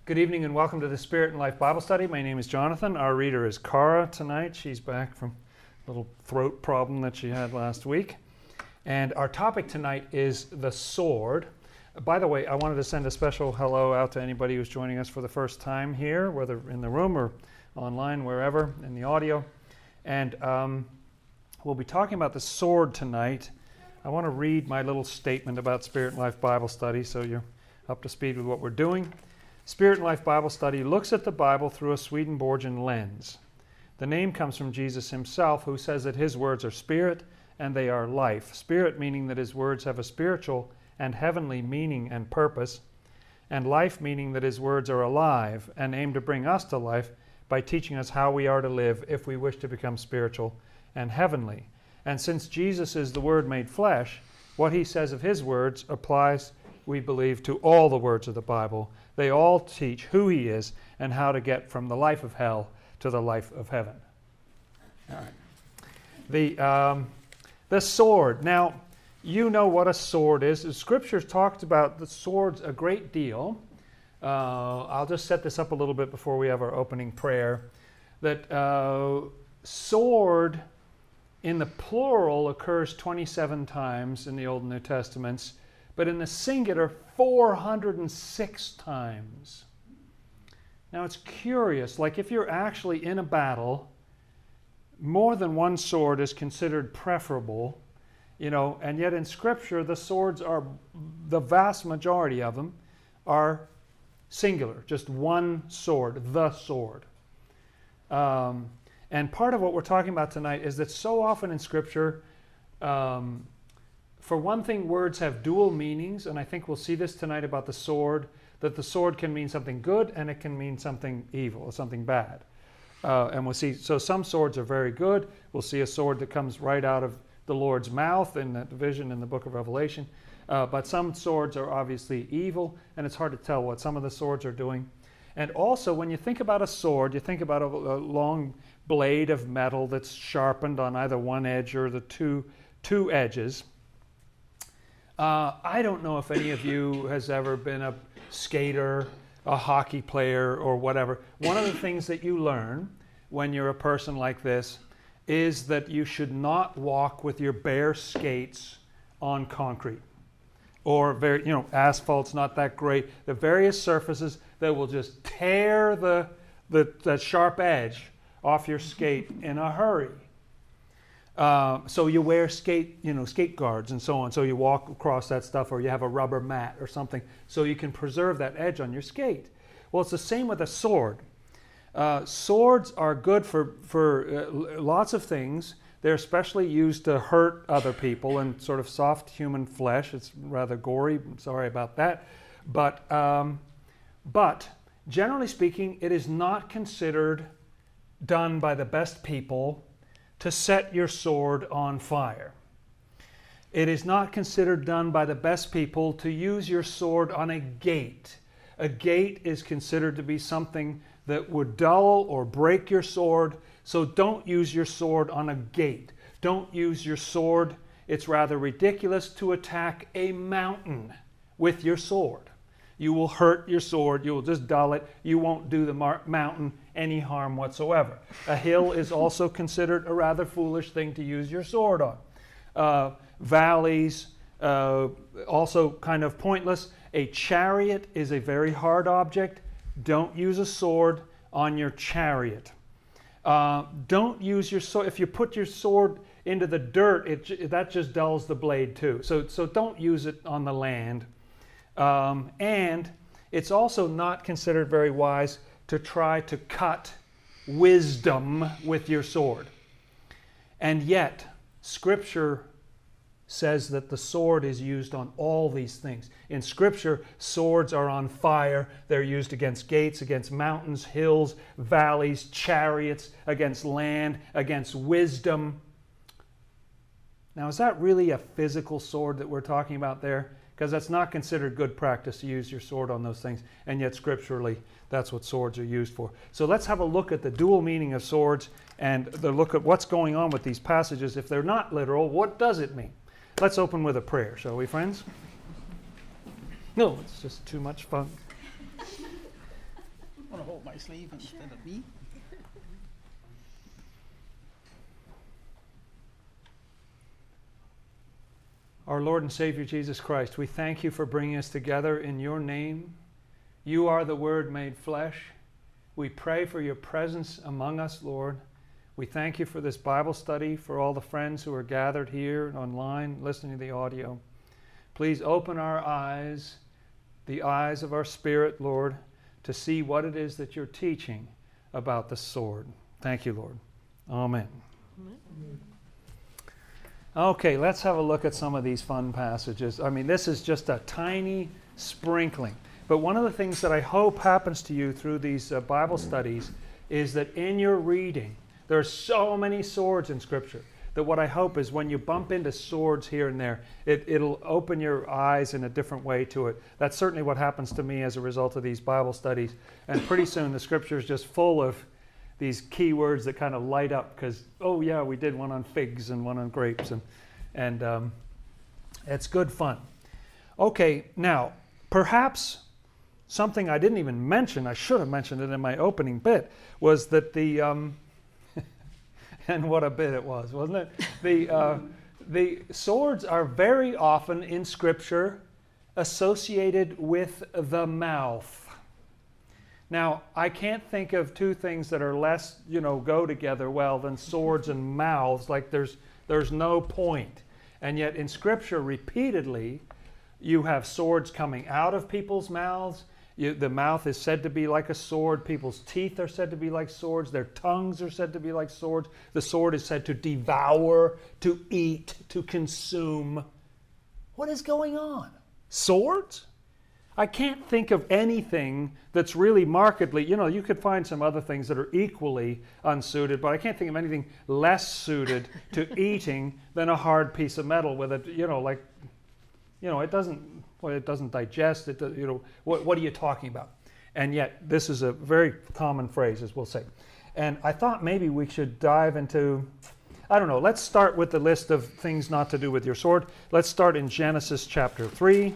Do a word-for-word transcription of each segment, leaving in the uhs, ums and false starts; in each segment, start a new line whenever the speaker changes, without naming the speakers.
Good evening and welcome to the Spirit and Life Bible Study. My name is Jonathan. Our reader is Cara tonight. She's back from a little throat problem that she had last week. And our topic tonight is the sword. By the way, I wanted to send a special hello out to anybody who's joining us for the first time here, whether in the room or online, wherever, in the audio. And um, we'll be talking about the sword tonight. I want to read my little statement about Spirit and Life Bible Study so you're up to speed with what we're doing. Spirit and Life Bible Study looks at the Bible through a Swedenborgian lens. The name comes from Jesus himself, who says that his words are spirit and they are life. Spirit meaning that his words have a spiritual and heavenly meaning and purpose, and life meaning that his words are alive and aim to bring us to life by teaching us how we are to live if we wish to become spiritual and heavenly. And since Jesus is the Word made flesh, what he says of his words applies, we believe, to all the words of the Bible. They all teach who he is and how to get from the life of hell to the life of heaven. All right. The, um, the sword. Now, you know what a sword is. The Scriptures talked about the swords a great deal. Uh, I'll just set this up a little bit before we have our opening prayer. That uh, sword in the plural occurs twenty-seven times in the Old and New Testaments, but in the singular, four hundred six times. Now it's curious, like if you're actually in a battle, more than one sword is considered preferable, you know, and yet in Scripture, the swords are, the vast majority of them are singular, just one sword, the sword. Um, and part of what we're talking about tonight is that so often in Scripture, um, for one thing, words have dual meanings, and I think we'll see this tonight about the sword, that the sword can mean something good and it can mean something evil, or something bad. Uh, and we'll see, so some swords are very good. We'll see a sword that comes right out of the Lord's mouth in that vision in the book of Revelation. Uh, but some swords are obviously evil, and it's hard to tell what some of the swords are doing. And also, when you think about a sword, you think about a, a long blade of metal that's sharpened on either one edge or the two, two edges. Uh, I don't know if any of you has ever been a skater, a hockey player, or whatever. One of the things that you learn when you're a person like this is that you should not walk with your bare skates on concrete. Or, very, you know, asphalt's not that great. The various surfaces that will just tear the, the, the sharp edge off your skate in a hurry. Uh, so you wear skate, you know, skate guards and so on. So you walk across that stuff, or you have a rubber mat or something, so you can preserve that edge on your skate. Well, it's the same with a sword. Uh, swords are good for for uh, lots of things. They're especially used to hurt other people and sort of soft human flesh. It's rather gory. I'm sorry about that, but um, but generally speaking, it is not considered done by the best people to set your sword on fire. It is not considered done by the best people to use your sword on a gate. A gate is considered to be something that would dull or break your sword, so don't use your sword on a gate. Don't use your sword. It's rather ridiculous to attack a mountain with your sword. You will hurt your sword, you will just dull it, you won't do the mar- mountain any harm whatsoever. A hill is also considered a rather foolish thing to use your sword on. Uh, valleys, uh, also kind of pointless. A chariot is a very hard object. Don't use a sword on your chariot. Uh, don't use your sword. If you put your sword into the dirt, it, that just dulls the blade too. So, so don't use it on the land. Um, and it's also not considered very wise to try to cut wisdom with your sword. And yet, Scripture says that the sword is used on all these things. In Scripture, swords are on fire. They're used against gates, against mountains, hills, valleys, chariots, against land, against wisdom. Now, is that really a physical sword that we're talking about there? Because that's not considered good practice to use your sword on those things, and yet scripturally that's what swords are used for. So let's have a look at the dual meaning of swords and the look at what's going on with these passages. If they're not literal, what does it mean? Let's open with a prayer, shall we, friends? No, it's just too much fun.
want to hold my sleeve instead of me?
Our Lord and Savior Jesus Christ, we thank you for bringing us together in your name. You are the Word made flesh. We pray for your presence among us, Lord. We thank you for this Bible study, for all the friends who are gathered here and online listening to the audio. Please open our eyes, the eyes of our spirit, Lord, to see what it is that you're teaching about the sword. Thank you, Lord. Amen. Amen. Okay, let's have a look at some of these fun passages. I mean, this is just a tiny sprinkling. But one of the things that I hope happens to you through these uh, Bible studies is that in your reading, there are so many swords in Scripture that what I hope is when you bump into swords here and there, it, it'll open your eyes in a different way to it. That's certainly what happens to me as a result of these Bible studies. And pretty soon the Scripture is just full of these key words that kind of light up because, oh yeah, we did one on figs and one on grapes. And, and um, it's good fun. Okay, now, perhaps something I didn't even mention, I should have mentioned it in my opening bit, was that the... Um, and what a bit it was, wasn't it? The, uh, the swords are very often in Scripture associated with the mouth. Now, I can't think of two things that are less, you know, go together well than swords and mouths. Like there's, there's no point. And yet in Scripture, repeatedly, you have swords coming out of people's mouths. You, the mouth is said to be like a sword. People's teeth are said to be like swords. Their tongues are said to be like swords. The sword is said to devour, to eat, to consume. What is going on? Swords? I can't think of anything that's really markedly, you know, you could find some other things that are equally unsuited, but I can't think of anything less suited to eating than a hard piece of metal with it, you know, like, you know, it doesn't, well, it doesn't digest, it, you know, what, what are you talking about? And yet, this is a very common phrase, as we'll say. And I thought maybe we should dive into, I don't know, let's start with the list of things not to do with your sword. Let's start in Genesis chapter three.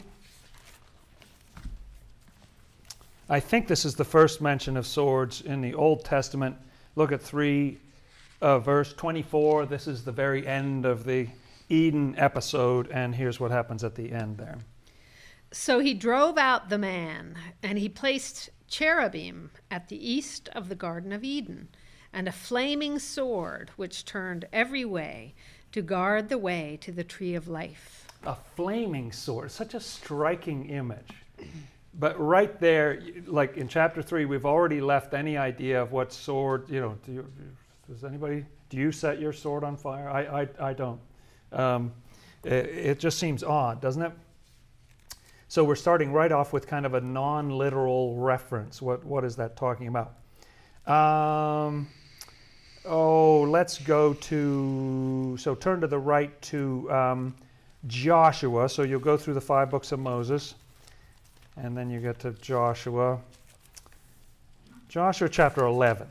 I think this is the first mention of swords in the Old Testament. Look at three, uh, verse twenty-four. This is the very end of the Eden episode, and here's what happens at the end there.
So he drove out the man, and he placed cherubim at the east of the Garden of Eden, and a flaming sword which turned every way to guard the way to the tree of life.
A flaming sword, such a striking image. But right there, like in chapter three, we've already left any idea of what sword, you know, do you, does anybody, do you set your sword on fire? I, I, I don't. Um, it, it just seems odd, doesn't it? So we're starting right off with kind of a non-literal reference. What, what is that talking about? Um, oh, let's go to, so turn to the right to um, Joshua. So you'll go through the five books of Moses. And then you get to Joshua. Joshua chapter eleven.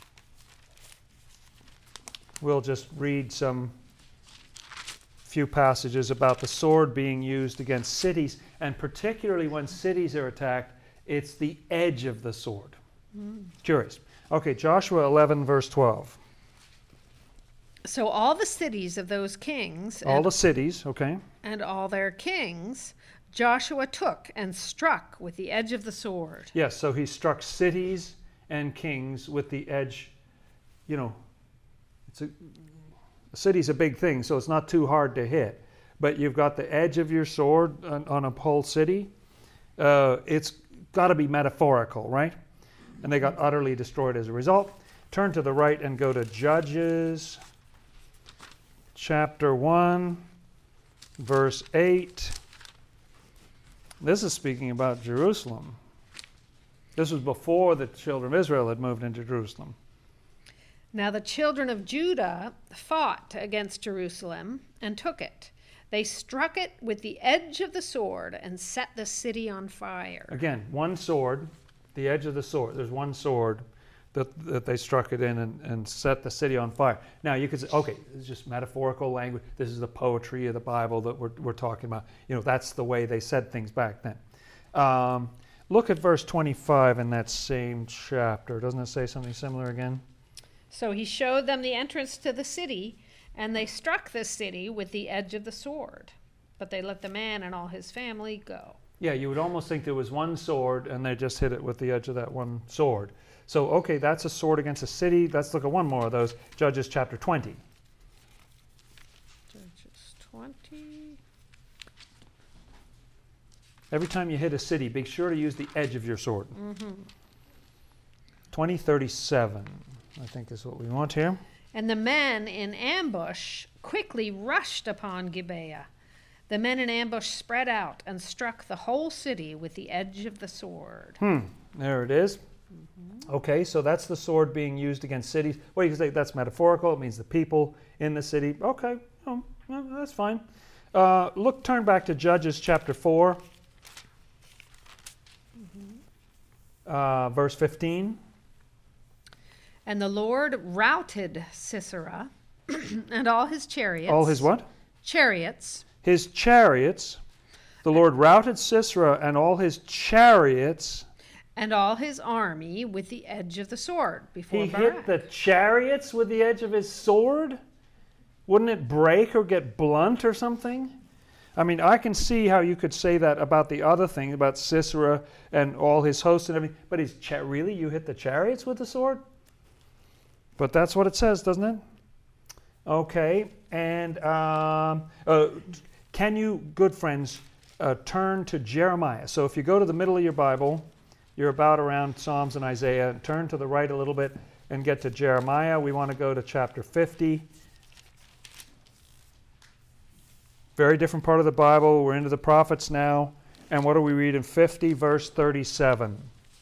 We'll just read some few passages about the sword being used against cities, and particularly when cities are attacked, it's the edge of the sword. Mm. Curious. Okay, Joshua eleven, verse twelve.
So all the cities of those kings...
All the cities, okay.
And all their kings... Joshua took and struck with the edge of the sword.
Yes, so he struck cities and kings with the edge. You know, it's a, a city's a big thing, so it's not too hard to hit. But you've got the edge of your sword on, on a whole city. Uh, it's got to be metaphorical, right? And they got utterly destroyed as a result. Turn to the right and go to Judges chapter one, verse eight. This is speaking about Jerusalem. This was before the children of Israel had moved into Jerusalem.
Now the children of Judah fought against Jerusalem and took it. They struck it with the edge of the sword and set the city on fire.
Again, one sword, the edge of the sword. There's one sword that, that they struck it in and, and set the city on fire. Now you could say, okay, this is just metaphorical language. This is the poetry of the Bible that we're, we're talking about. You know, that's the way they said things back then. Um, Look at verse twenty-five in that same chapter. Doesn't it say something similar again?
So he showed them the entrance to the city, and they struck the city with the edge of the sword. But they let the man and all his family go.
Yeah, you would almost think there was one sword and they just hit it with the edge of that one sword. So, okay, that's a sword against a city. Let's look at one more of those. Judges chapter twenty.
Judges twenty.
Every time you hit a city, be sure to use the edge of your sword.
Mm-hmm.
twenty thirty-seven, I think is what we want here.
And the men in ambush quickly rushed upon Gibeah. The men in ambush spread out and struck the whole city with the edge of the sword.
Hmm, there it is.
Mm-hmm.
Okay, so that's the sword being used against cities. Well, you can say that's metaphorical. It means the people in the city. Okay, oh, well, that's fine. Uh, look, turn back to Judges chapter four,
Mm-hmm.
uh, verse fifteen.
And the Lord routed Sisera and all his chariots.
All his what?
Chariots.
His chariots. The Lord routed Sisera and all his chariots.
And all his army with the edge of the sword before
He
Barak.
hit the chariots with the edge of his sword? Wouldn't it break or get blunt or something? I mean, I can see how you could say that about the other thing, about Sisera and all his hosts and everything. But his cha- really, you hit the chariots with the sword? But that's what it says, doesn't it? Okay, and um, uh, can you, good friends, uh, turn to Jeremiah? So if you go to the middle of your Bible, you're about around Psalms and Isaiah, and turn to the right a little bit and get to Jeremiah. We want to go to chapter fifty. Very different part of the Bible. We're into the prophets now. And what do we read in fifty, verse thirty-seven?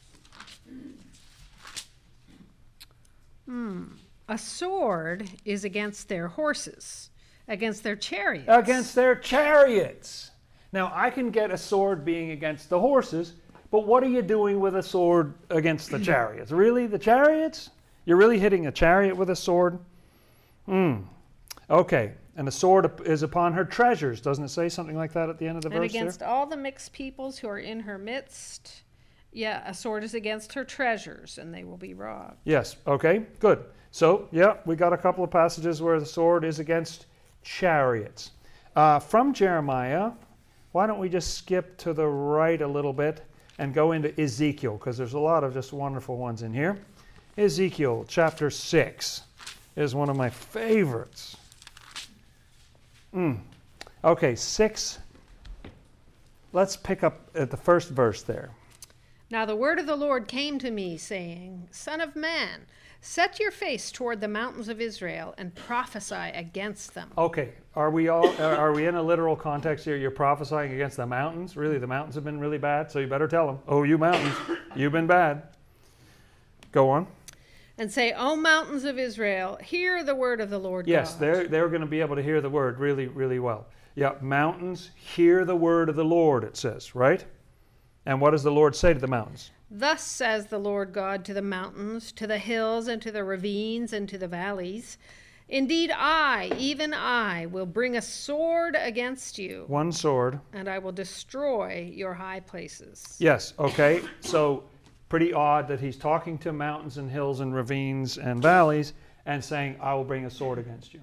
Hmm. A sword is against their horses, against their chariots.
Against their chariots. Now, I can get a sword being against the horses, but what are you doing with a sword against the chariots? Really? The chariots? You're really hitting a chariot with a sword? Hmm. Okay. And the sword is upon her treasures. Doesn't it say something like that at the end of the
and
verse
against
there?
all the mixed peoples who are in her midst. Yeah, a sword is against her treasures, and they will be robbed.
Yes. Okay. Good. So, yeah, we got a couple of passages where the sword is against chariots. Uh, from Jeremiah, why don't we just skip to the right a little bit and go into Ezekiel, because there's a lot of just wonderful ones in here. Ezekiel chapter six is one of my favorites. Mm. Okay, six. Let's pick up at the first verse there.
Now the word of the Lord came to me, saying, Son of man, set your face toward the mountains of Israel and prophesy against them.
Okay, are we all are are we in a literal context here? You're prophesying against the mountains? Really, the mountains have been really bad, so you better tell them. Oh, you mountains, you've been bad. Go on.
And say, O mountains of Israel, hear the word of the Lord
Yes,
God.
they're they're going to be able to hear the word really, really well. Yeah, mountains, hear the word of the Lord, it says, right? And what does the Lord say to the mountains?
Thus says the Lord God to the mountains, to the hills, and to the ravines, and to the valleys. Indeed, I, even I, will bring a sword against you,
One sword.
and I will destroy your high places.
Yes, okay. So pretty odd that he's talking to mountains and hills and ravines and valleys and saying, I will bring a sword against you.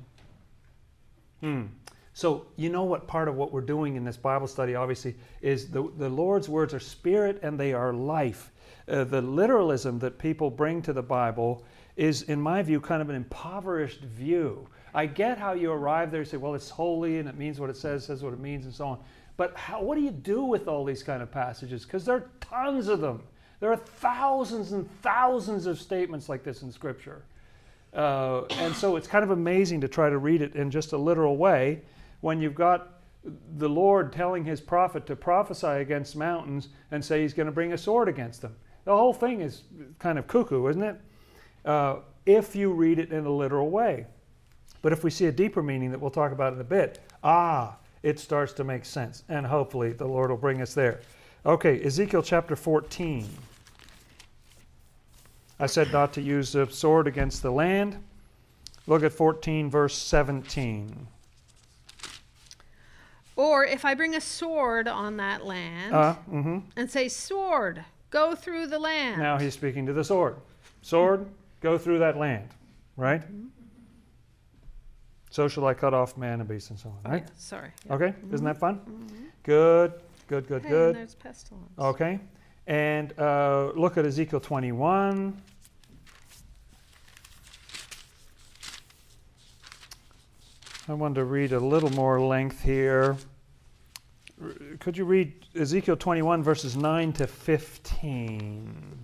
Hmm. So you know what part of what we're doing in this Bible study, obviously, is the, the Lord's words are spirit and they are life. Uh, the literalism that people bring to the Bible is, in my view, kind of an impoverished view. I get how you arrive there and say, well, it's holy and it means what it says, says what it means, and so on. But how, what do you do with all these kind of passages? Because there are tons of them. There are thousands and thousands of statements like this in Scripture. Uh, and so it's kind of amazing to try to read it in just a literal way when you've got the Lord telling his prophet to prophesy against mountains and say he's going to bring a sword against them. The whole thing is kind of cuckoo, isn't it? Uh, if you read it in a literal way. But if we see a deeper meaning that we'll talk about in a bit, ah, it starts to make sense. And hopefully the Lord will bring us there. Okay, Ezekiel chapter fourteen. I said not to use the sword against the land. Look at fourteen, verse seventeen.
Or if I bring a sword on that land
Uh, mm-hmm.
and say, sword, go through the land.
Now he's speaking to the sword. Sword, go through that land, right? Mm-hmm. So shall I cut off man and beast and so on,
Oh,
right?
yeah, sorry. Yeah.
Okay,
Mhm.
isn't that fun?
Mhm.
Good, good, good,
Hey,
good.
and there's pestilence.
Okay, and uh, look at Ezekiel twenty-one. I wanted to read a little more length here. R- Could you read Ezekiel twenty-one, verses nine to fifteen?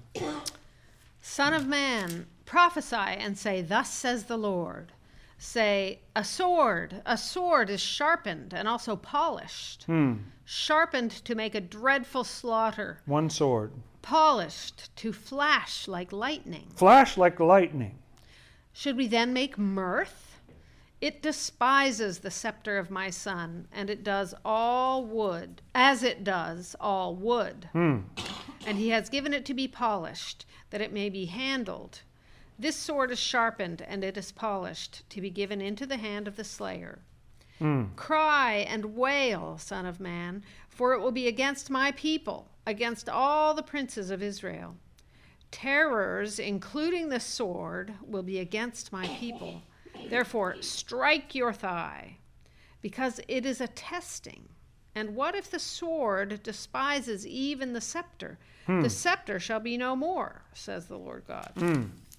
Son of man, prophesy and say, thus says the Lord. Say, a sword, a sword is sharpened and also polished.
Hmm.
Sharpened to make a dreadful slaughter.
One sword.
Polished to flash like lightning.
Flash like lightning.
Should we then make mirth? It despises the scepter of my son, and it does all wood, as it does all wood.
Hmm.
And he has given it to be polished, that it may be handled. This sword is sharpened, and it is polished, to be given into the hand of the slayer.
Hmm.
Cry and wail, son of man, for it will be against my people, against all the princes of Israel. Terrors, including the sword, will be against my people. Therefore, strike your thigh, because it is a testing. And what if the sword despises even the scepter?
Hmm.
The scepter shall be no more, says the Lord God.
Hmm.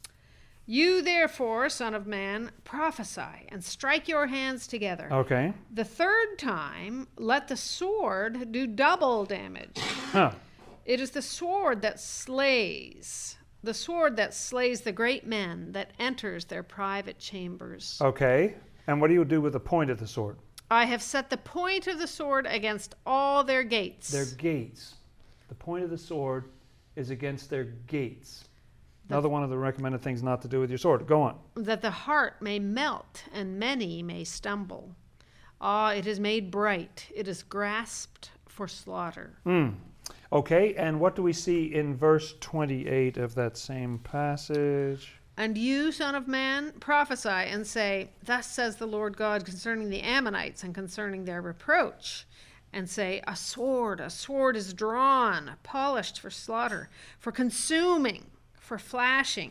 You therefore, son of man, prophesy and strike your hands together.
Okay.
The third time, let the sword do double damage.
Huh.
It is the sword that slays, the sword that slays the great men, that enters their private chambers.
Okay. And what do you do with the point of the sword?
I have set the point of the sword against all their gates.
Their gates. The point of the sword is against their gates. Another one of the recommended things not to do with your sword. Go on.
That the heart may melt and many may stumble. Ah, it is made bright. It is grasped for slaughter.
Mm. Okay, and what do we see in verse twenty-eight of that same passage?
And you, son of man, prophesy and say, thus says the Lord God concerning the Ammonites and concerning their reproach. And say, a sword, a sword is drawn, polished for slaughter, for consuming, for flashing.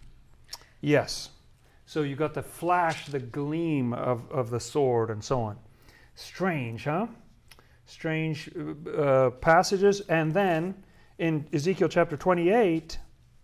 Yes. So you got the flash, the gleam of, of the sword and so on. Strange, huh? Strange uh, passages. And then in Ezekiel chapter twenty-eight,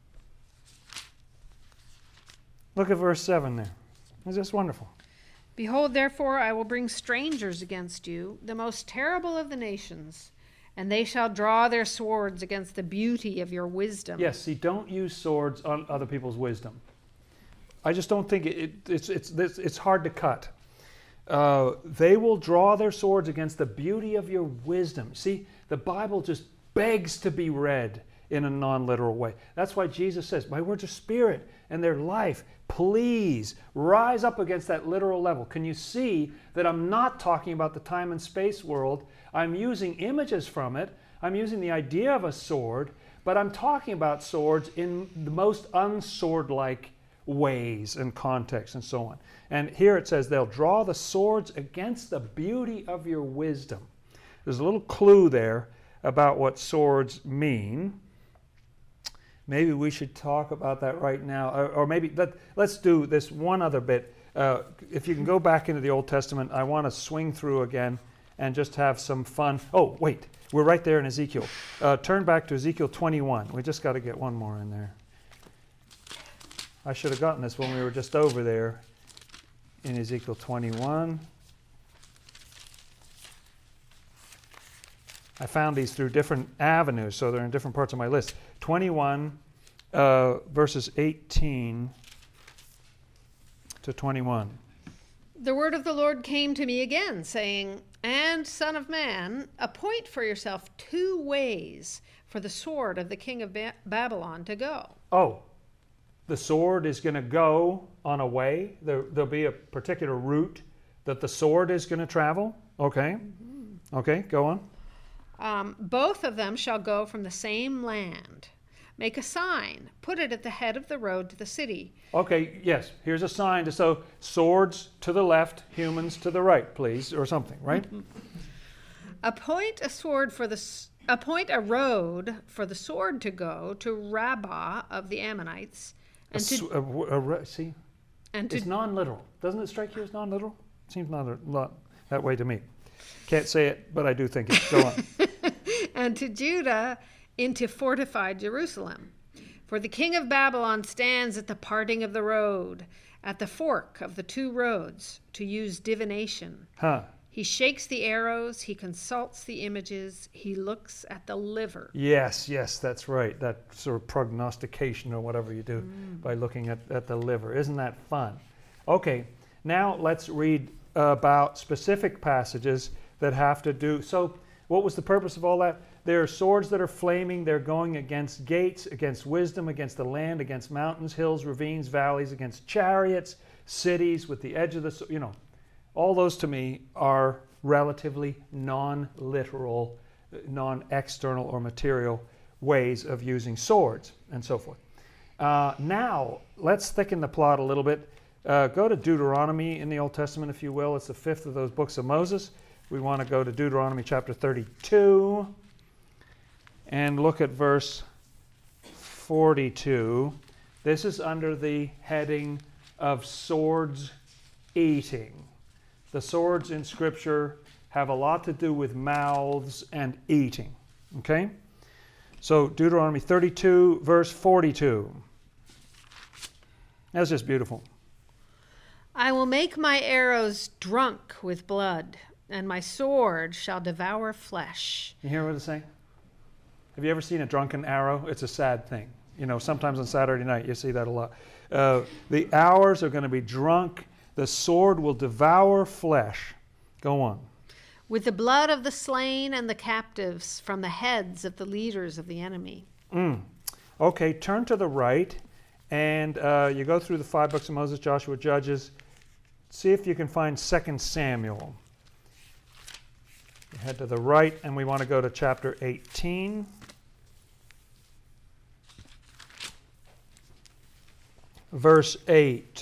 look at verse seven there. Is this wonderful?
Behold, therefore, I will bring strangers against you, the most terrible of the nations, and they shall draw their swords against the beauty of your wisdom.
Yes, see, don't use swords on other people's wisdom. I just don't think it, it, it's, it's, it's, it's hard to cut. Uh, they will draw their swords against the beauty of your wisdom. See, the Bible just begs to be read in a non-literal way. That's why Jesus says, my words are spirit and their life. Please rise up against that literal level. Can you see that I'm not talking about the time and space world? I'm using images from it. I'm using the idea of a sword, but I'm talking about swords in the most unsword-like ways and contexts and so on. And here it says they'll draw the swords against the beauty of your wisdom. There's a little clue there about what swords mean. Maybe we should talk about that right now, or, or maybe let, let's do this one other bit. Uh, if you can go back into the Old Testament, I want to swing through again and just have some fun. Oh, wait, we're right there in Ezekiel. Uh, turn back to Ezekiel twenty-one. We just got to get one more in there. I should have gotten this when we were just over there in Ezekiel twenty-one. I found these through different avenues, so they're in different parts of my list. twenty-one, uh, verses eighteen to twenty-one.
The word of the Lord came to me again, saying, and, son of man, appoint for yourself two ways for the sword of the king of ba- Babylon to go.
Oh, the sword is going to go on a way. There, there'll be a particular route that the sword is going to travel. Okay. Mm-hmm. Okay, go on.
Um, both of them shall go from the same land. Make a sign. Put it at the head of the road to the city.
Okay, yes. Here's a sign to show swords to the left, humans to the right, please, or something, right?
Appoint a sword for the s- appoint a road for the sword to go to Rabbah of the Ammonites,
A
and
sw-
to
a w- a re- see,
and
it's
to
non-literal. Doesn't it strike you as non-literal? Seems not, not that way to me. Can't say it, but I do think it. Go on.
and to Judah into fortified Jerusalem. For the king of Babylon stands at the parting of the road, at the fork of the two roads, to use divination.
Huh.
He shakes the arrows, he consults the images, he looks at the liver.
Yes, yes, that's right. That sort of prognostication or whatever you do
Mm.
by looking at, at the liver. Isn't that fun? Okay, now let's read about specific passages that have to do. So, what was the purpose of all that? There are swords that are flaming. They're going against gates, against wisdom, against the land, against mountains, hills, ravines, valleys, against chariots, cities with the edge of the, you know. All those to me are relatively non-literal, non-external or material ways of using swords and so forth. Uh, now, let's thicken the plot a little bit. Uh, go to Deuteronomy in the Old Testament, if you will. It's the fifth of those books of Moses. We want to go to Deuteronomy chapter thirty-two and look at verse forty-two. This is under the heading of swords eating. The swords in Scripture have a lot to do with mouths and eating. Okay? So Deuteronomy thirty-two, verse forty-two. That's just beautiful.
I will make my arrows drunk with blood, and my sword shall devour flesh.
You hear what it's saying? Have you ever seen a drunken arrow? It's a sad thing. You know, sometimes on Saturday night you see that a lot. Uh, the arrows are going to be drunk. The sword will devour flesh. Go on.
With the blood of the slain and the captives from the heads of the leaders of the enemy.
Mm. Okay, turn to the right, and uh, you go through the five books of Moses, Joshua, Judges. See if you can find Second Samuel. You head to the right, and we want to go to chapter eighteen. Verse eight.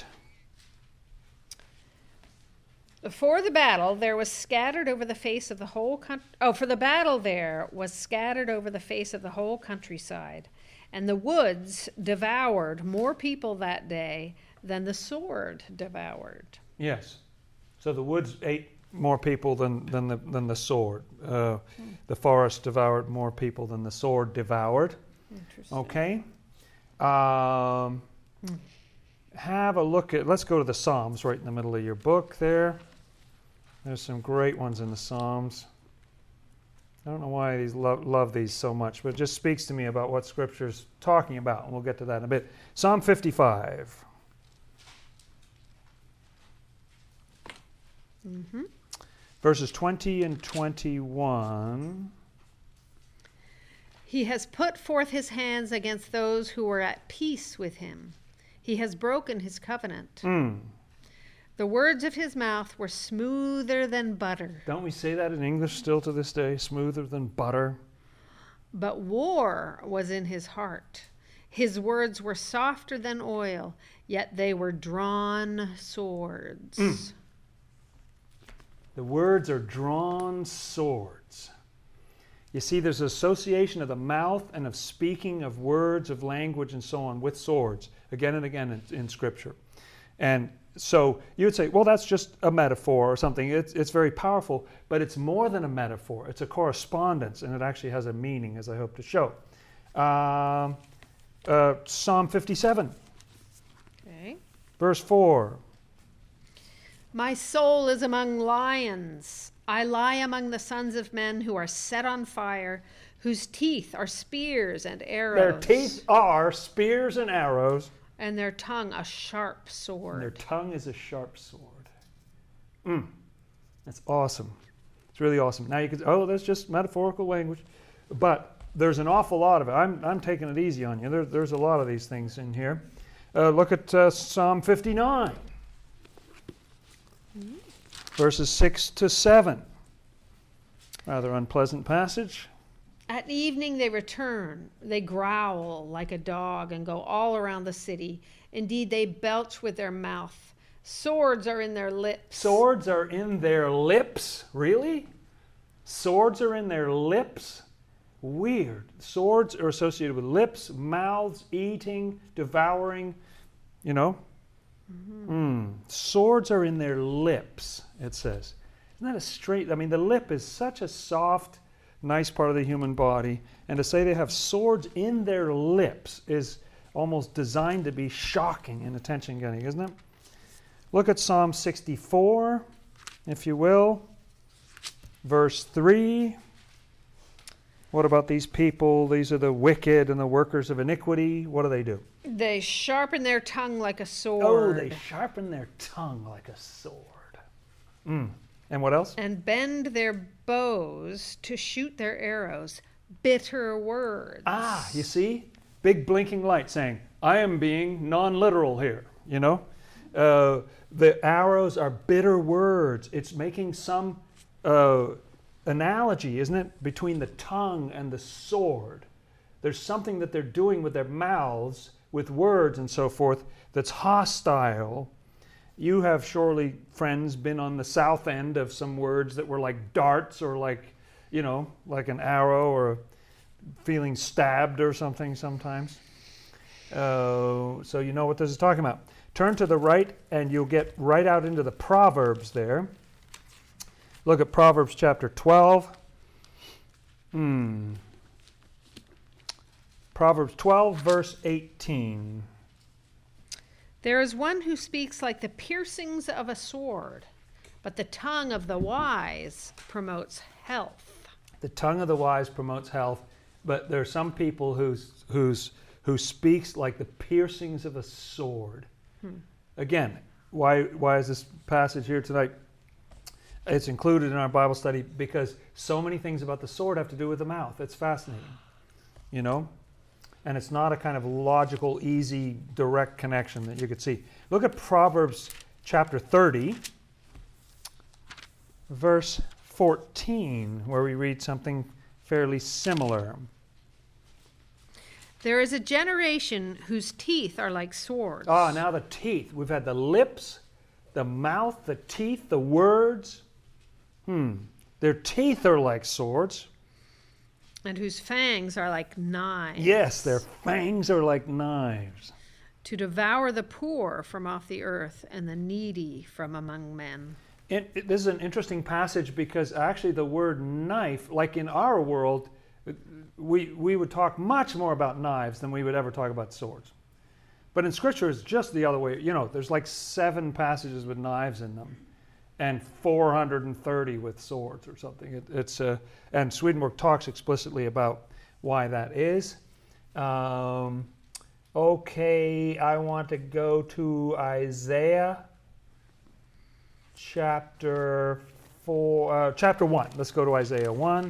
For the battle there was scattered over the face of the whole country. Oh, for the battle there was scattered over the face of the whole countryside, and the woods devoured more people that day than the sword devoured.
Yes. So the woods ate more people than, than, the, than the sword. Uh,
Hmm.
The forest devoured more people than the sword devoured.
Interesting.
Okay. Um,
Hmm.
Have a look at, let's go to the Psalms right in the middle of your book there. There's some great ones in the Psalms. I don't know why I these lo- love these so much, but it just speaks to me about what Scripture's talking about, and we'll get to that in a bit. Psalm fifty-five.
Mm-hmm.
Verses twenty and twenty-one.
He has put forth his hands against those who were at peace with him. He has broken his covenant.
Mm.
The words of his mouth were smoother than butter,
Don't we say that in English still to this day? Smoother than butter.
but war was in his heart. His words were softer than oil, yet they were drawn swords.
Mm. The words are drawn swords. You see, there's an association of the mouth and of speaking of words, of language, and so on with swords, again and again in, in Scripture. And so you would say, well, that's just a metaphor or something. It's, it's very powerful, but it's more than a metaphor. It's a correspondence, and it actually has a meaning, as I hope to show. Um, uh, Psalm fifty-seven,
Okay.
verse four.
My soul is among lions. I lie among the sons of men who are set on fire, whose teeth are spears and arrows.
Their teeth are spears and arrows,
And their tongue a sharp
and
sword.
their tongue is a sharp sword. Mm. That's awesome. It's really awesome. Now you could, oh, that's just metaphorical language. But there's an awful lot of it. I'm, I'm taking it easy on you. There, there's a lot of these things in here. Uh, look at uh, Psalm fifty-nine,
Mm-hmm.
verses six to seven. Rather unpleasant passage.
At evening they return. They growl like a dog and go all around the city. Indeed, they belch with their mouth. Swords are in their lips.
Swords are in their lips? Really? Swords are in their lips. Weird. Swords are associated with lips, mouths, eating, devouring, you know. Mm-hmm. Mm. Swords are in their lips, it says. Isn't that a straight, I mean, the lip is such a soft, nice part of the human body. And to say they have swords in their lips is almost designed to be shocking and attention-getting, isn't it? Look at Psalm sixty-four, if you will. Verse three. What about these people? These are the wicked and the workers of iniquity. What do they do?
They sharpen their tongue like a sword.
Oh, they sharpen their tongue like a sword. Mm. And what else?
And bend their bows to shoot their arrows. Bitter words.
Ah, you see? Big blinking light saying, I am being non-literal here, you know? Uh, the arrows are bitter words. It's making some uh, analogy, isn't it, between the tongue and the sword. There's something that they're doing with their mouths, with words and so forth, that's hostile. You have surely, friends, been on the south end of some words that were like darts or like, you know, like an arrow or feeling stabbed or something sometimes. Uh, so you know what this is talking about. Turn to the right and you'll get right out into the Proverbs there. Look at Proverbs chapter twelve. Hmm. Proverbs twelve, verse eighteen.
There is one who speaks like the piercings of a sword, but the tongue of the wise promotes health.
The tongue of the wise promotes health, but there are some people who's, who's, who speaks like the piercings of a sword. Hmm. Again, why, why is this passage here tonight? It's included in our Bible study because so many things about the sword have to do with the mouth. It's fascinating, you know? And it's not a kind of logical, easy, direct connection that you could see. Look at Proverbs chapter thirty, verse fourteen, where we read something fairly similar.
There is a generation whose teeth are like swords.
Ah, now the teeth. We've had the lips, the mouth, the teeth, the words. Hmm. Their teeth are like swords.
And whose fangs are like knives.
Yes, their fangs are like knives.
To devour the poor from off the earth and the needy from among men.
It, it, this is an interesting passage because actually the word knife, like in our world, we, we would talk much more about knives than we would ever talk about swords. But in Scripture, it's just the other way. You know, there's like seven passages with knives in them. And four hundred thirty with swords or something. It, it's uh, and Swedenborg talks explicitly about why that is. Um, okay, I want to go to Isaiah chapter four, uh, chapter one. Let's go to Isaiah one.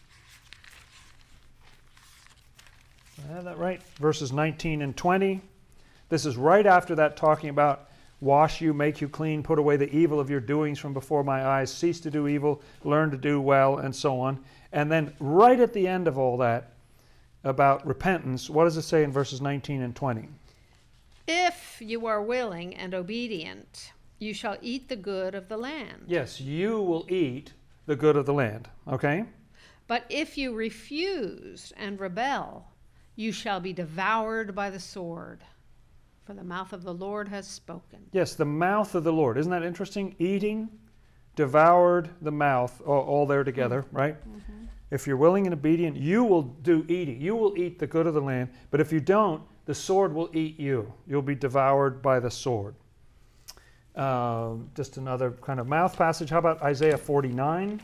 I have that right? Verses nineteen and twenty. This is right after that, talking about wash you, make you clean, put away the evil of your doings from before my eyes, cease to do evil, learn to do well, and so on. And then right at the end of all that, about repentance, what does it say in verses nineteen and twenty?
If you are willing and obedient, you shall eat the good of the land.
Yes, you will eat the good of the land, okay?
But if you refuse and rebel, you shall be devoured by the sword. For the mouth of the Lord has spoken.
Yes, the mouth of the Lord. Isn't that interesting? Eating, devoured, the mouth, all, all there together, mm-hmm. right? Mm-hmm. If you're willing and obedient, you will do eating. You will eat the good of the land. But if you don't, the sword will eat you. You'll be devoured by the sword. Uh, just another kind of mouth passage. How about Isaiah forty-nine?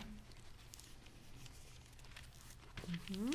Mm-hmm.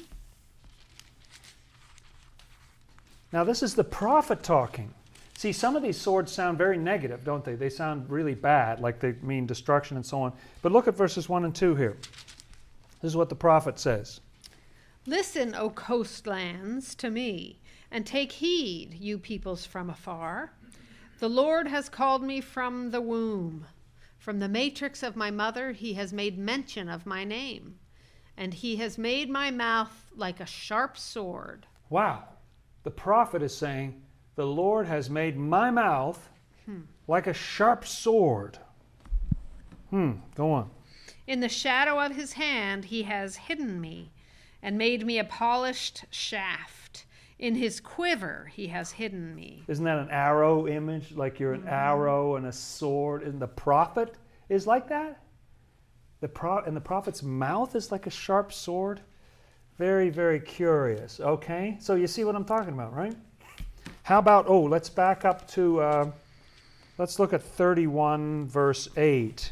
Now this is the prophet talking. See, some of these swords sound very negative, don't they? They sound really bad, like they mean destruction and so on. But look at verses one and two here. This is what the prophet says.
Listen, O coastlands, to me, and take heed, you peoples from afar. The Lord has called me from the womb. From the matrix of my mother, he has made mention of my name. And he has made my mouth like a sharp sword.
Wow. The prophet is saying, the Lord has made my mouth hmm. like a sharp sword. Hmm, go on.
In the shadow of his hand he has hidden me and made me a polished shaft. In his quiver he has hidden me.
Isn't that an arrow image? Like you're an mm-hmm. arrow and a sword. And the prophet is like that? The pro- and the prophet's mouth is like a sharp sword? Very, very curious. Okay, so you see what I'm talking about, right? How about, oh, let's back up to, uh, let's look at thirty-one, verse eight.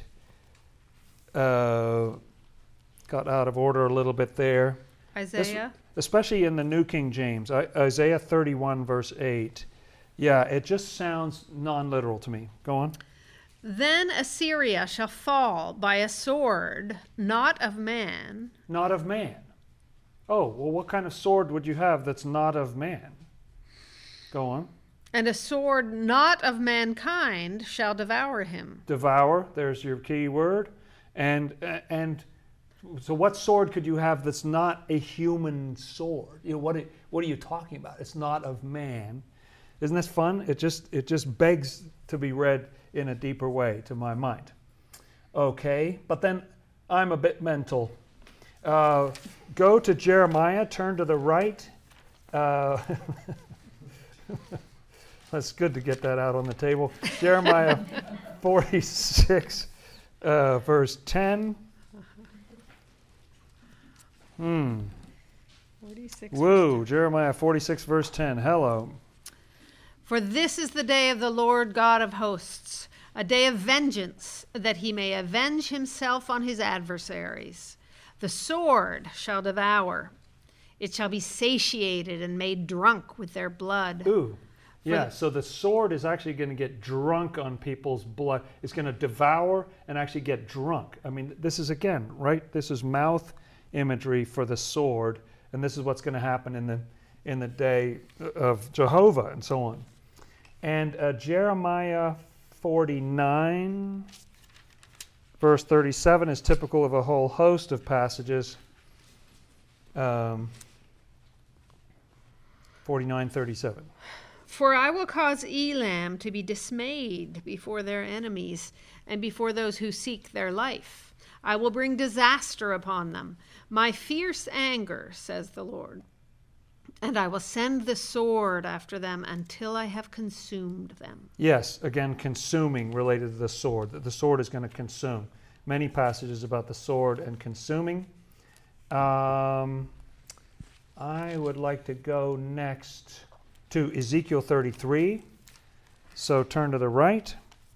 Uh, got out of order a little bit there.
Isaiah?
This, especially in the New King James, I, Isaiah thirty-one, verse eight. Yeah, it just sounds non-literal to me. Go on.
Then Assyria shall fall by a sword, not of man.
Not of man. Oh, well, what kind of sword would you have that's not of man? Go on.
And a sword not of mankind shall devour him.
Devour, there's your key word. And and so what sword could you have that's not a human sword? You know, what, what are you talking about? It's not of man. Isn't this fun? It just it just begs to be read in a deeper way to my mind. Okay, but then I'm a bit mental. Uh, go to Jeremiah, turn to the right. Uh, that's good to get that out on the table. Jeremiah forty-six, uh, verse ten. Hmm.
forty-six.
Woo, Jeremiah forty-six, verse ten. Hello.
For this is the day of the Lord God of hosts, a day of vengeance, that he may avenge himself on his adversaries. The sword shall devour. It shall be satiated and made drunk with their blood.
Ooh. Yeah,
the,
so the sword is actually going to get drunk on people's blood. It's going to devour and actually get drunk. I mean, this is, again, right? This is mouth imagery for the sword, and this is what's going to happen in the in the day of Jehovah and so on. And uh, Jeremiah forty-nine, verse thirty-seven is typical of a whole host of passages. Um, forty-nine thirty-seven.
For I will cause Elam to be dismayed before their enemies and before those who seek their life. I will bring disaster upon them, my fierce anger, says the Lord. And I will send the sword after them until I have consumed them.
Yes, again, consuming related to the sword. That the sword is going to consume. Many passages about the sword and consuming. Um, I would like to go next to Ezekiel thirty-three. So turn to the right.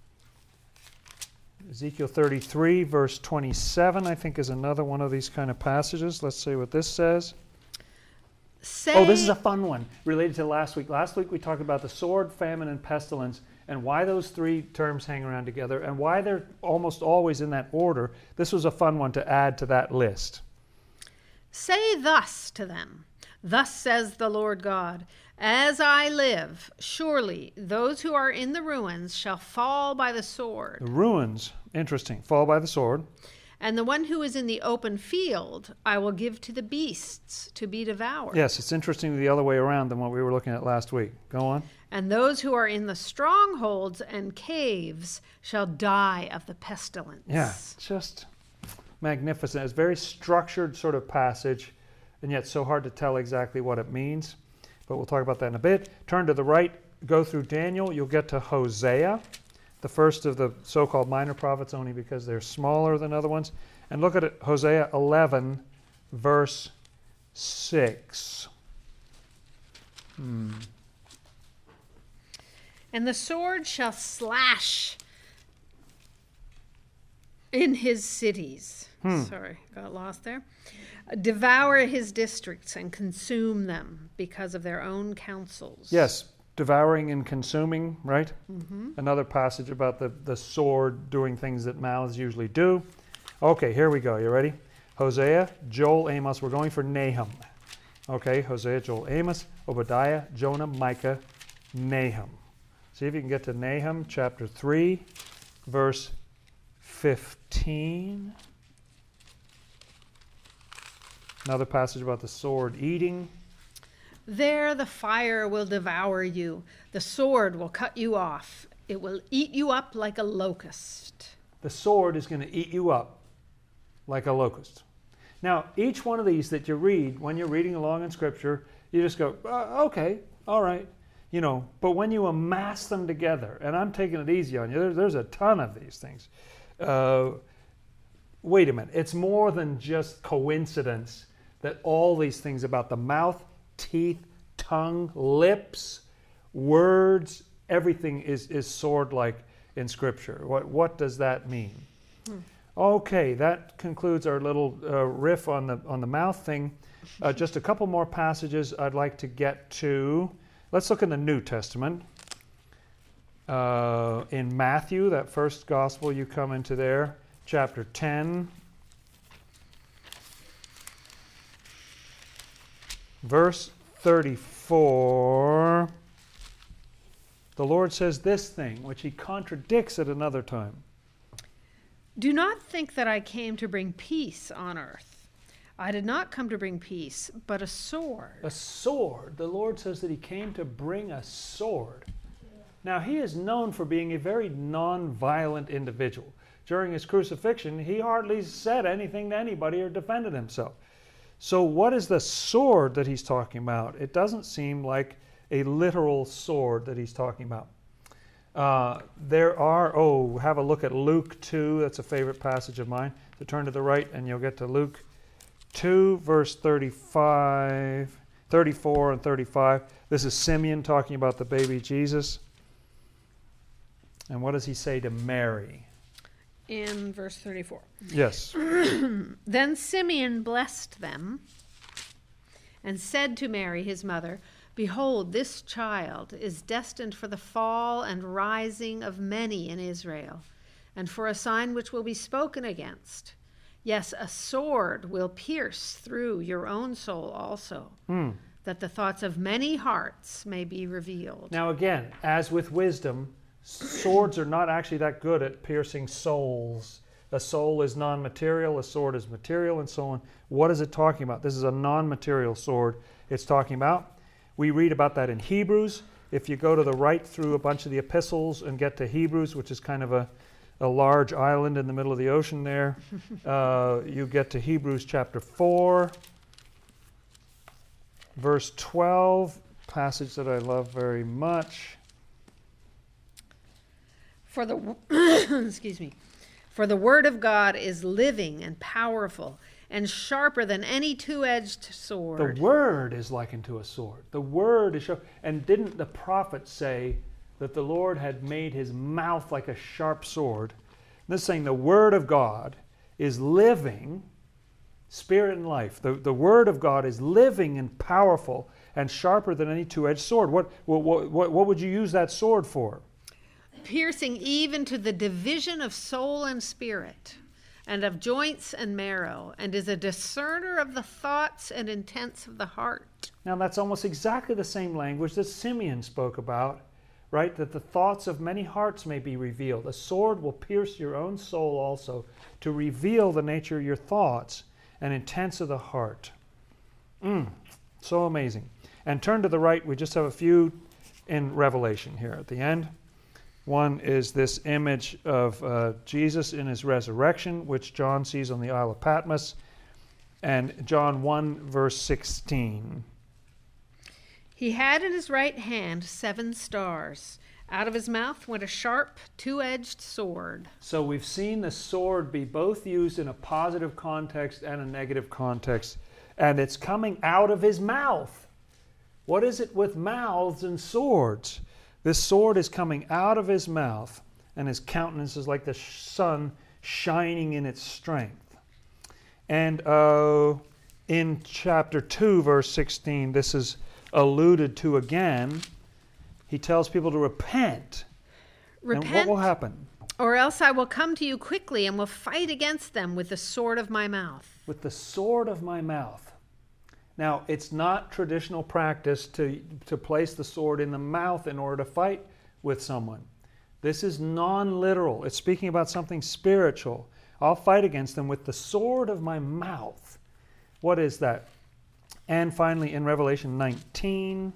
Ezekiel thirty-three, verse twenty-seven, I think is another one of these kind of passages. Let's see what this says.
Say,
oh, this is a fun one related to last week. Last week we talked about the sword, famine, and pestilence, and why those three terms hang around together, and why they're almost always in that order. This was a fun one to add to that list.
Say thus to them, thus says the Lord God, as I live, surely those who are in the ruins shall fall by the sword.
The ruins, interesting, fall by the sword.
And the one who is in the open field I will give to the beasts to be devoured.
Yes, it's interesting the other way around than what we were looking at last week. Go on.
And those who are in the strongholds and caves shall die of the pestilence.
Yeah, just magnificent. It's a very structured sort of passage, and yet so hard to tell exactly what it means. But we'll talk about that in a bit. Turn to the right, go through Daniel. You'll get to Hosea, the first of the so-called minor prophets, only because they're smaller than other ones. And look at it, Hosea eleven, verse six. Hmm.
And the sword shall slash in his cities.
Hmm.
Sorry, got lost there. Devour his districts and consume them because of their own counsels.
Yes, devouring and consuming, right?
Mm-hmm.
Another passage about the, the sword doing things that mouths usually do. Okay, here we go. You ready? Hosea, Joel, Amos. We're going for Nahum. Okay, Hosea, Joel, Amos, Obadiah, Jonah, Micah, Nahum. See if you can get to Nahum chapter three, verse fifteen. Another passage about the sword eating.
There the fire will devour you. The sword will cut you off. It will eat you up like a locust.
The sword is going to eat you up. like a locust. Now, each one of these that you read when you're reading along in Scripture, you just go, uh, okay, all right, you know. But when you amass them together, and I'm taking it easy on you, there, there's a ton of these things. Uh, wait a minute, it's more than just coincidence that all these things about the mouth, teeth, tongue, lips, words, everything is, is sword-like in Scripture. What, what does that mean? Hmm. Okay, that concludes our little uh, riff on the on the mouth thing. Uh, just a couple more passages I'd like to get to. Let's look in the New Testament. Uh, in Matthew, that first gospel, you come into there, chapter ten. Verse thirty-four. The Lord says this thing, which he contradicts at another time.
Do not think that I came to bring peace on earth. I did not come to bring peace, but a sword.
A sword. The Lord says that he came to bring a sword. Now, he is known for being a very non-violent individual. During his crucifixion, he hardly said anything to anybody or defended himself. So what is the sword that he's talking about? It doesn't seem like a literal sword that he's talking about. Uh, there are, oh, have a look at Luke two. That's a favorite passage of mine. So turn to the right and you'll get to Luke two, verse thirty-five, thirty-four and thirty-five. This is Simeon talking about the baby Jesus. And what does he say to Mary?
In verse thirty-four.
Yes.
Then Simeon blessed them and said to Mary, his mother, Behold, this child is destined for the fall and rising of many in Israel, and for a sign which will be spoken against. Yes, a sword will pierce through your own soul also, mm. that the thoughts of many hearts may be revealed.
Now again, as with wisdom, swords are not actually that good at piercing souls. A soul is non-material, a sword is material, and so on. What is it talking about? This is a non-material sword it's talking about. We read about that in Hebrews. If you go to the right through a bunch of the epistles and get to Hebrews, which is kind of a, a large island in the middle of the ocean there, uh, you get to Hebrews chapter four, verse twelve, passage that I love very much.
For the excuse me, for the word of God is living and powerful and sharper than any two-edged sword.
The word is likened to a sword. The word is sharp. And didn't the prophet say that the Lord had made his mouth like a sharp sword? This is saying the word of God is living, spirit and life. The, the word of God is living and powerful and sharper than any two-edged sword. What, what, what, what would you use that sword for?
Piercing even to the division of soul and spirit, and of joints and marrow, and is a discerner of the thoughts and intents of the heart.
Now that's almost exactly the same language that Simeon spoke about, right? That the thoughts of many hearts may be revealed. A sword will pierce your own soul also to reveal the nature of your thoughts and intents of the heart. Mm, so amazing. And turn to the right, we just have a few in Revelation here at the end. One is this image of uh, Jesus in his resurrection, which John sees on the Isle of Patmos, and John one, verse sixteen.
He had in his right hand seven stars. Out of his mouth went a sharp, two-edged sword.
So we've seen the sword be both used in a positive context and a negative context, and it's coming out of his mouth. What is it with mouths and swords? This sword is coming out of his mouth, and his countenance is like the sun shining in its strength. And uh, in chapter two, verse sixteen, this is alluded to again. He tells people to repent.
Repent,
and what will happen?
Or else I will come to you quickly and will fight against them with the sword of my mouth.
With the sword of my mouth. Now, it's not traditional practice to, to place the sword in the mouth in order to fight with someone. This is non-literal. It's speaking about something spiritual. I'll fight against them with the sword of my mouth. What is that? And finally, in Revelation nineteen,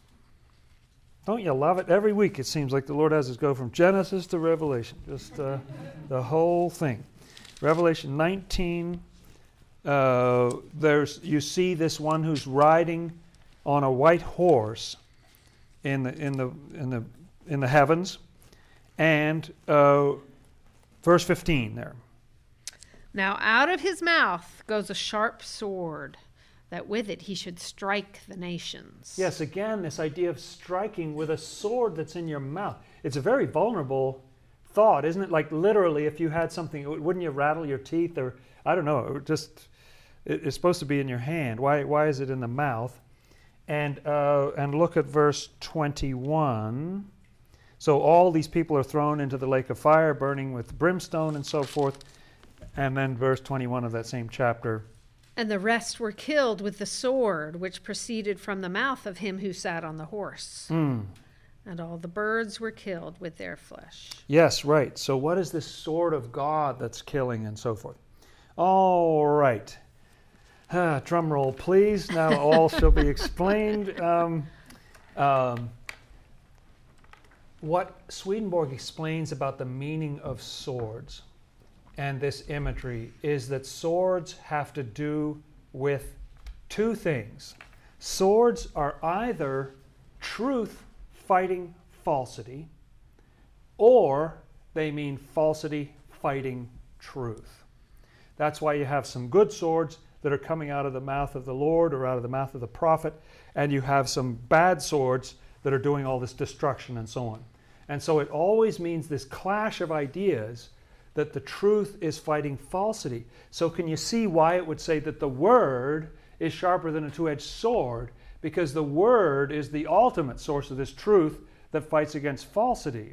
don't you love it? Every week it seems like the Lord has us go from Genesis to Revelation, just uh, the whole thing. Revelation nineteen, uh, there's you see this one who's riding on a white horse in the in the in the in the heavens, and uh, verse fifteen there.
Now out of his mouth goes a sharp sword, that with it he should strike the nations.
Yes, again, this idea of striking with a sword that's in your mouth. It's a very vulnerable thought, isn't it? Like literally, if you had something, wouldn't you rattle your teeth? Or I don't know. It would just it- it's supposed to be in your hand. Why? Why is it in the mouth? And uh, and look at verse twenty-one. So all these people are thrown into the lake of fire, burning with brimstone and so forth. And then verse twenty-one of that same chapter.
And the rest were killed with the sword which proceeded from the mouth of him who sat on the horse.
Mm.
And all the birds were killed with their flesh.
Yes, right. So what is this sword of God that's killing and so forth? All right. Ah, drum roll, please. Now all shall be explained. Um, um, what Swedenborg explains about the meaning of swords and this imagery is that swords have to do with two things. Swords are either truth fighting falsity, or they mean falsity fighting truth. That's why you have some good swords that are coming out of the mouth of the Lord or out of the mouth of the prophet, and you have some bad swords that are doing all this destruction and so on. And so it always means this clash of ideas that the truth is fighting falsity. So can you see why it would say that the word is sharper than a two-edged sword? Because the word is the ultimate source of this truth that fights against falsity.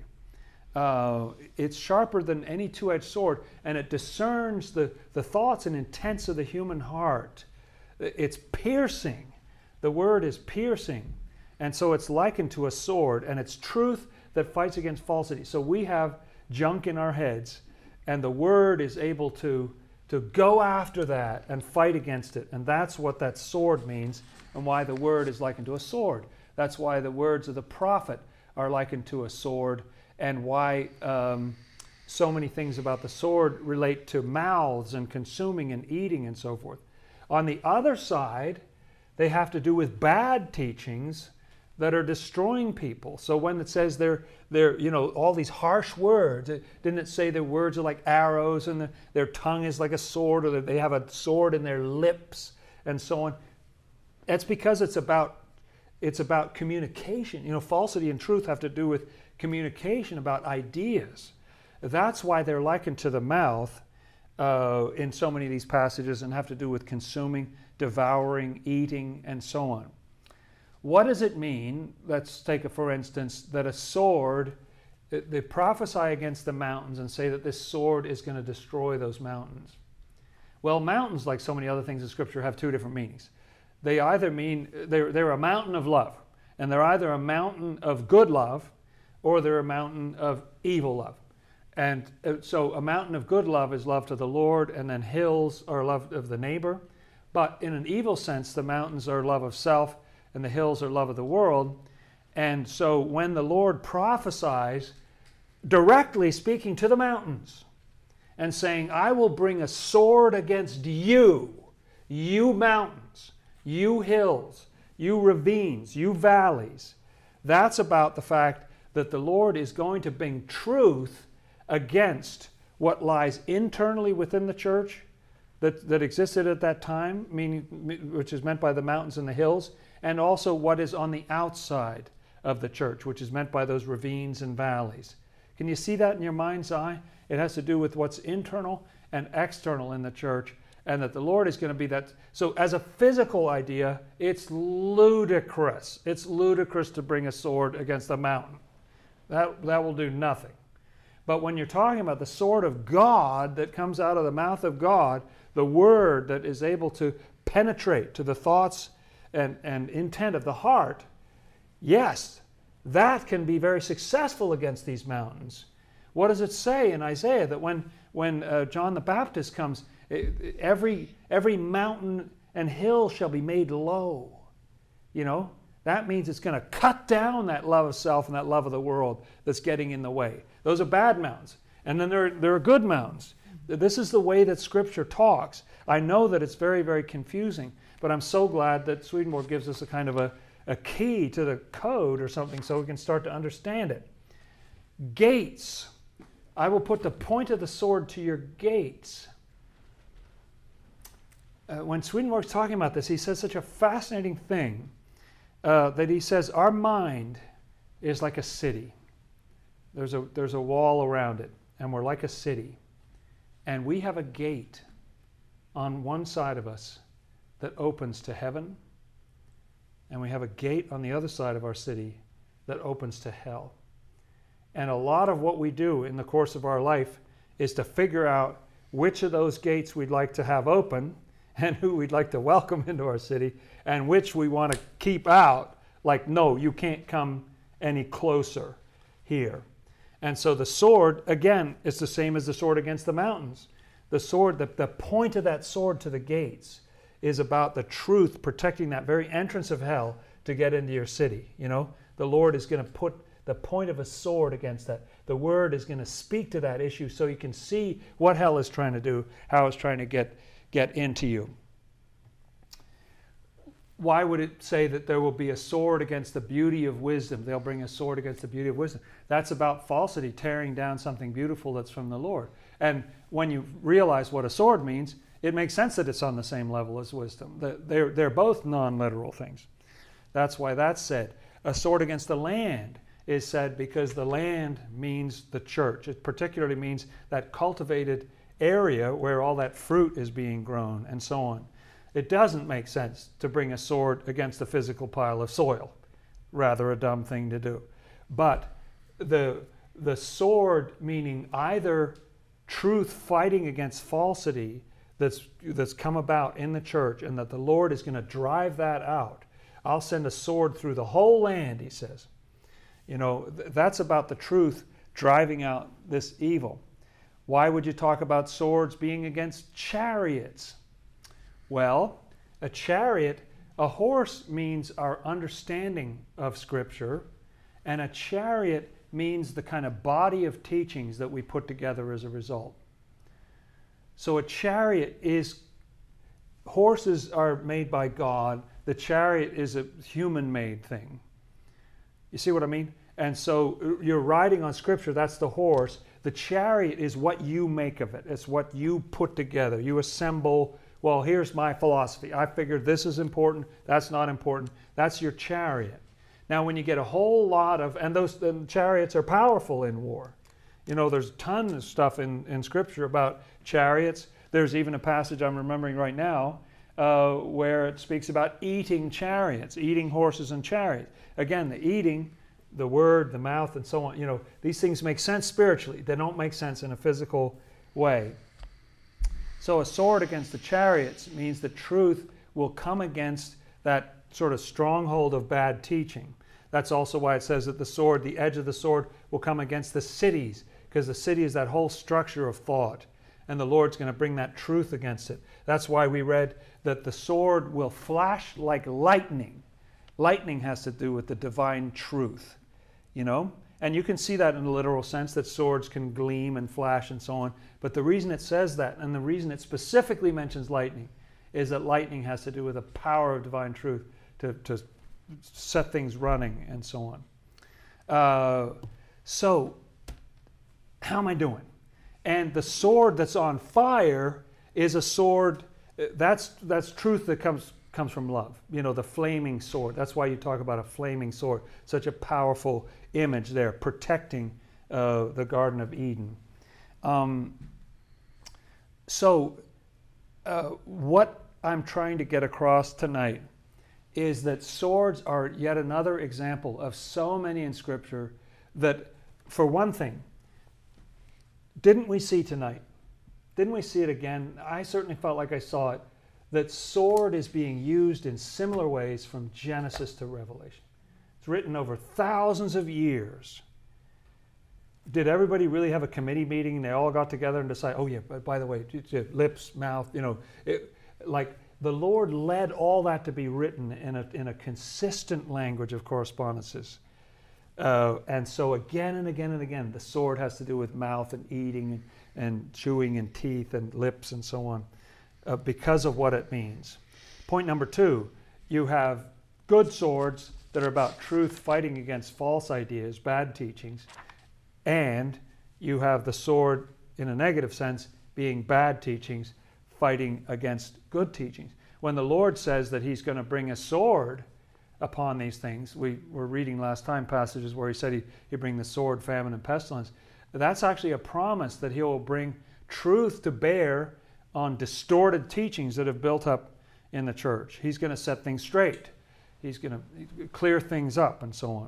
Uh, it's sharper than any two-edged sword, and it discerns the, the thoughts and intents of the human heart. It's piercing. The word is piercing. And so it's likened to a sword, and it's truth that fights against falsity. So we have junk in our heads, and the word is able to, to go after that and fight against it. And that's what that sword means, and why the word is likened to a sword. That's why the words of the prophet are likened to a sword, and why um, so many things about the sword relate to mouths and consuming and eating and so forth. On the other side, they have to do with bad teachings that are destroying people. So when it says they're, they're you know, all these harsh words, it, didn't it say their words are like arrows and the, their tongue is like a sword, or that they have a sword in their lips and so on? That's because it's about it's about communication. You know, falsity and truth have to do with communication about ideas. That's why they're likened to the mouth uh, in so many of these passages, and have to do with consuming, devouring, eating, and so on. What does it mean, let's take a for instance, that a sword, they prophesy against the mountains and say that this sword is going to destroy those mountains? Well, mountains, like so many other things in Scripture, have two different meanings. They either mean, they're, they're a mountain of love, and they're either a mountain of good love, or they're a mountain of evil love. And so a mountain of good love is love to the Lord, and then hills are love of the neighbor. But in an evil sense, the mountains are love of self, and the hills are love of the world. And so when the Lord prophesies, directly speaking to the mountains, and saying, I will bring a sword against you, you mountains, you hills, you ravines, you valleys. That's about the fact that the Lord is going to bring truth against what lies internally within the church that, that existed at that time, meaning, which is meant by the mountains and the hills, and also what is on the outside of the church, which is meant by those ravines and valleys. Can you see that in your mind's eye? It has to do with what's internal and external in the church, and that the Lord is going to be that. So as a physical idea, it's ludicrous. It's ludicrous to bring a sword against a mountain. That, that will do nothing. But when you're talking about the sword of God that comes out of the mouth of God, the word that is able to penetrate to the thoughts and, and intent of the heart, yes, that can be very successful against these mountains. What does it say in Isaiah? That when, when uh, John the Baptist comes, every, every mountain and hill shall be made low. You know, that means it's going to cut down that love of self and that love of the world that's getting in the way. Those are bad mountains. And then there, there are good mountains. This is the way that Scripture talks. I know that it's very, very confusing, but I'm so glad that Swedenborg gives us a kind of a, a key to the code or something so we can start to understand it. Gates. I will put the point of the sword to your gates. Uh, when Swedenborg's talking about this, he says such a fascinating thing uh, that he says our mind is like a city. There's a, there's a wall around it, and we're like a city. And we have a gate on one side of us that opens to heaven, and we have a gate on the other side of our city that opens to hell. And a lot of what we do in the course of our life is to figure out which of those gates we'd like to have open and who we'd like to welcome into our city, and which we want to keep out, like, no, you can't come any closer here. And so the sword, again, is the same as the sword against the mountains. The sword, the, the point of that sword to the gates is about the truth protecting that very entrance of hell to get into your city. You know, the Lord is going to put the point of a sword against that. The Word is going to speak to that issue so you can see what hell is trying to do, how it's trying to get, get into you. Why would it say that there will be a sword against the beauty of wisdom? They'll bring a sword against the beauty of wisdom. That's about falsity, tearing down something beautiful that's from the Lord. And when you realize what a sword means, it makes sense that it's on the same level as wisdom. They're, they're both non-literal things. That's why that's said. A sword against the land is said because the land means the church. It particularly means that cultivated area where all that fruit is being grown and so on. It doesn't make sense to bring a sword against a physical pile of soil. Rather a dumb thing to do. But the, the sword meaning either truth fighting against falsity that's, that's come about in the church, and that the Lord is going to drive that out. I'll send a sword through the whole land, he says. You know, th- that's about the truth driving out this evil. Why would you talk about swords being against chariots? Well, a chariot, a horse means our understanding of Scripture, and a chariot means the kind of body of teachings that we put together as a result. So a chariot is, horses are made by God, the chariot is a human-made thing. You see what I mean? And so you're riding on Scripture, that's the horse. The chariot is what you make of it. It's what you put together. You assemble, well, here's my philosophy. I figured this is important, that's not important. That's your chariot. Now, when you get a whole lot of, and those the chariots are powerful in war. You know, there's a ton of stuff in, in Scripture about chariots. There's even a passage I'm remembering right now uh, where it speaks about eating chariots, eating horses and chariots. Again, the eating, the word, the mouth, and so on. You know, these things make sense spiritually. They don't make sense in a physical way. So a sword against the chariots means the truth will come against that sort of stronghold of bad teaching. That's also why it says that the sword, the edge of the sword, will come against the cities, because the city is that whole structure of thought, and the Lord's going to bring that truth against it. That's why we read that the sword will flash like lightning. Lightning has to do with the divine truth, you know? And you can see that in a literal sense, that swords can gleam and flash and so on. But the reason it says that, and the reason it specifically mentions lightning, is that lightning has to do with the power of divine truth to, to set things running and so on. Uh, so, how am I doing? And the sword that's on fire is a sword, that's, that's truth that comes comes from love. You know, the flaming sword. That's why you talk about a flaming sword. Such a powerful image there, protecting uh, the Garden of Eden. Um, so, uh, what I'm trying to get across tonight is that swords are yet another example of so many in Scripture that, for one thing, didn't we see tonight? Didn't we see it again? I certainly felt like I saw it, that sword is being used in similar ways from Genesis to Revelation. It's written over thousands of years. Did everybody really have a committee meeting and they all got together and decide, oh yeah, but by the way, lips, mouth, you know, it, like the Lord led all that to be written in a, in a consistent language of correspondences. Uh, and so again and again and again, the sword has to do with mouth and eating and and chewing in teeth and lips and so on, uh, because of what it means. Point number two, you have good swords that are about truth fighting against false ideas, bad teachings, and you have the sword in a negative sense being bad teachings fighting against good teachings. When the Lord says that he's going to bring a sword upon these things, we were reading last time passages where he said he, he'd bring the sword, famine, and pestilence. That's actually a promise that he will bring truth to bear on distorted teachings that have built up in the church. He's going to set things straight. He's going to clear things up and so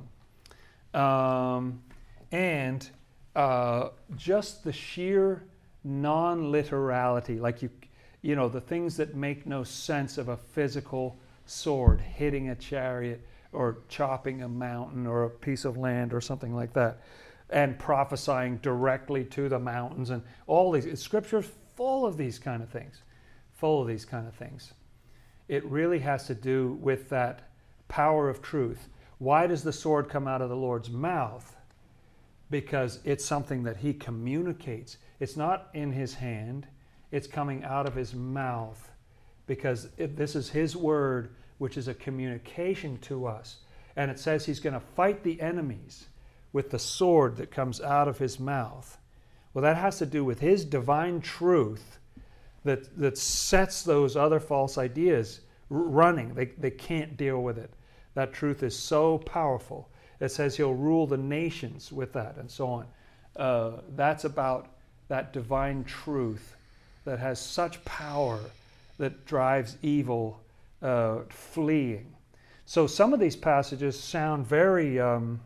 on. Um, and uh, just the sheer non-literality, like you, you know, the things that make no sense of a physical sword hitting a chariot or chopping a mountain or a piece of land or something like that, and prophesying directly to the mountains, and all these. Scripture's full of these kind of things, full of these kind of things. It really has to do with that power of truth. Why does the sword come out of the Lord's mouth? Because it's something that he communicates. It's not in his hand, it's coming out of his mouth, because it, this is his word, which is a communication to us. And it says he's going to fight the enemies with the sword that comes out of his mouth. Well, that has to do with his divine truth that, that sets those other false ideas r- running. They, they can't deal with it. That truth is so powerful. It says he'll rule the nations with that and so on. Uh, that's about that divine truth that has such power that drives evil uh, fleeing. So some of these passages sound very um,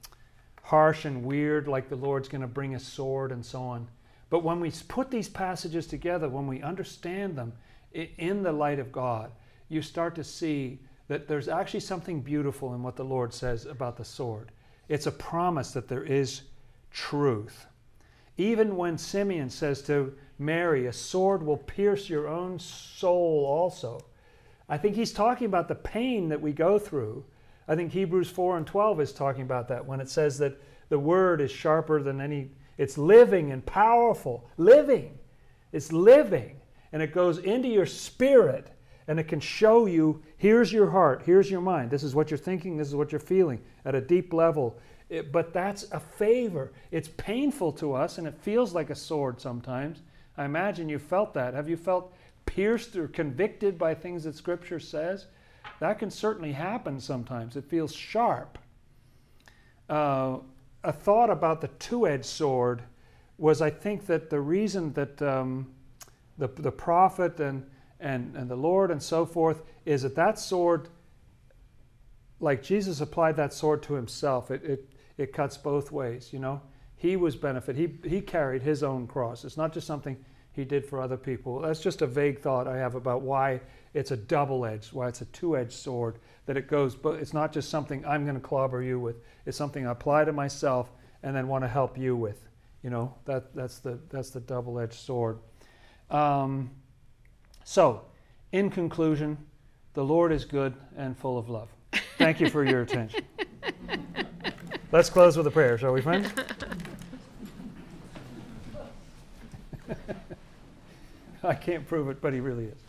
harsh and weird, like the Lord's going to bring a sword and so on. But when we put these passages together, when we understand them in the light of God, you start to see that there's actually something beautiful in what the Lord says about the sword. It's a promise that there is truth. Even when Simeon says to Mary, a sword will pierce your own soul also, I think he's talking about the pain that we go through. I think Hebrews four and twelve is talking about that when it says that the word is sharper than any, it's living and powerful. Living. It's living. And it goes into your spirit and it can show you, here's your heart, here's your mind. This is what you're thinking, this is what you're feeling at a deep level. It, but that's a favor. It's painful to us and it feels like a sword sometimes. I imagine you felt that. Have you felt pierced or convicted by things that Scripture says? That can certainly happen sometimes. It feels sharp. Uh, a thought about the two-edged sword was, I think, that the reason that um, the, the prophet and, and, and the Lord and so forth is that that sword, like Jesus applied that sword to himself, it, it, it cuts both ways, you know. He was benefit. He, he carried his own cross. It's not just something he did for other people. That's just a vague thought I have about why it's a double-edged, why it's a two-edged sword, that it goes, but it's not just something I'm going to clobber you with. It's something I apply to myself and then want to help you with. You know, that that's the that's the double-edged sword. Um, so, in conclusion, the Lord is good and full of love. Thank you for your attention. Let's close with a prayer, shall we, friends? I can't prove it, but he really is.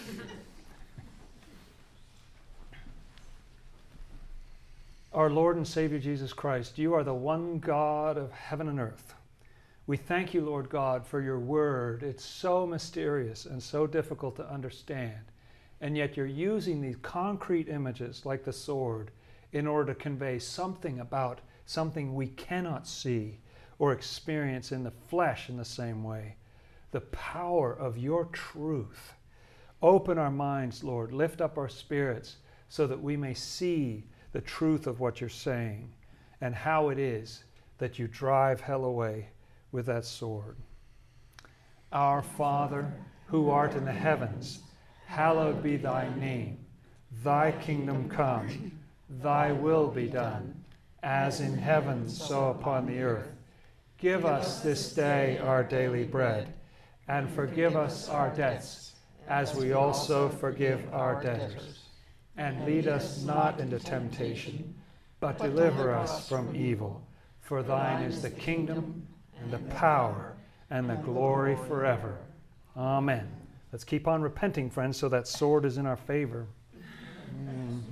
Our Lord and Savior Jesus Christ, you are the one God of heaven and earth. We thank you, Lord God, for your word. It's so mysterious and so difficult to understand. And yet you're using these concrete images like the sword in order to convey something about something we cannot see or experience in the flesh in the same way. The power of your truth. Open our minds, Lord. Lift up our spirits so that we may see the truth of what you're saying and how it is that you drive hell away with that sword. Our Father, who art in the heavens, hallowed be thy name. Thy kingdom come, thy will be done, as in heaven, so upon the earth. Give us this day our daily bread, and forgive us our debts, as we also forgive our debtors. And lead us not into temptation, but deliver us from evil. For thine is the kingdom, and the power, and the glory forever. Amen. Let's keep on repenting, friends, so that sword is in our favor.